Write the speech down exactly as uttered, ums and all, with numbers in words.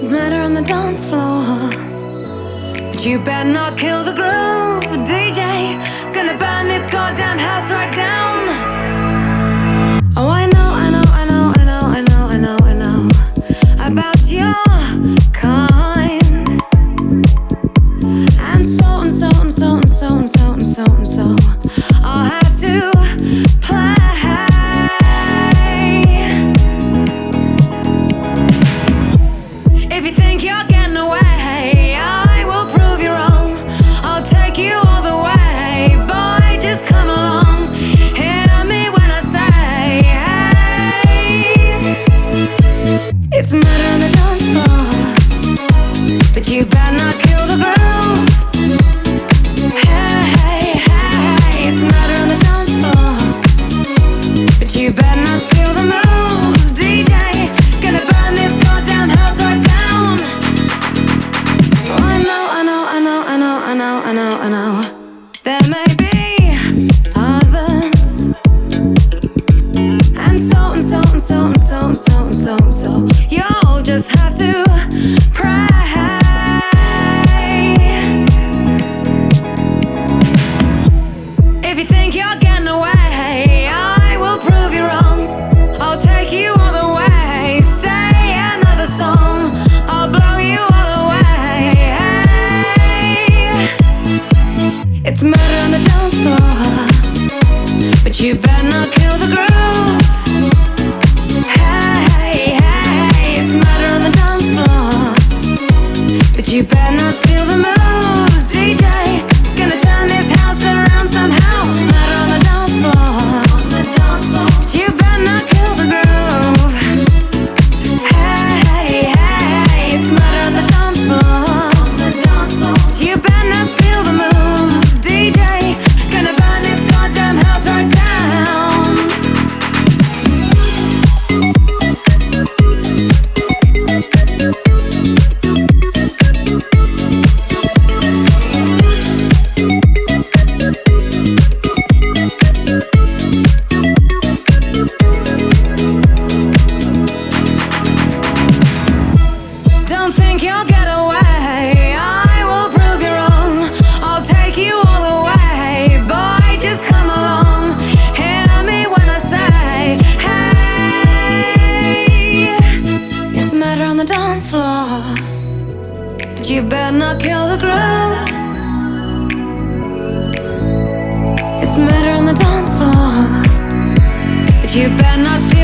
murder on the dance floor, but you better not kill the groove, D J. Gonna burn this goddamn house right down. Oh, I know, I know, I know, I know, I know, I know, I know about your kind. And so and so and so and so and so and so and so I'll have to play. If you think you're getting away, I will prove you wrong. I'll take you all the way, boy, just come along. Hear me when I say, hey, it's murder on the dance floor, but you better not kill the groove. Hey, hey, hey, it's murder on the dance floor, but you better not steal the moves, D J. Gonna burn this goddamn house right down. Oh, I know, I know, I know, I know, I know, I know, I know. There may be others, and so and so and so and so and so and so and so. You'll just have to pray. If you think you're getting away, I will prove you wrong. I'll take you all the way. Stay another song, I'll blow you all away. Hey, it's murder on the dance floor, but you better not kill the groove. Hey, hey, it's murder on the dance floor, but you better not steal the moves, D J. Gonna turn this house around somehow. Murder on the dance floor, on the dance floor, but you better not kill the groove. Hey, hey, it's murder on the dance floor, on the dance floor, but you better not steal the moves, D J. Gonna burn this goddamn house right down. Don't think you'll get away, I will prove you wrong. I'll take you all the way, boy, just come along. Hear me when I say, hey, it's murder on the dance floor, but you better not kill the groove. It's murder on the dance floor, but you better not steal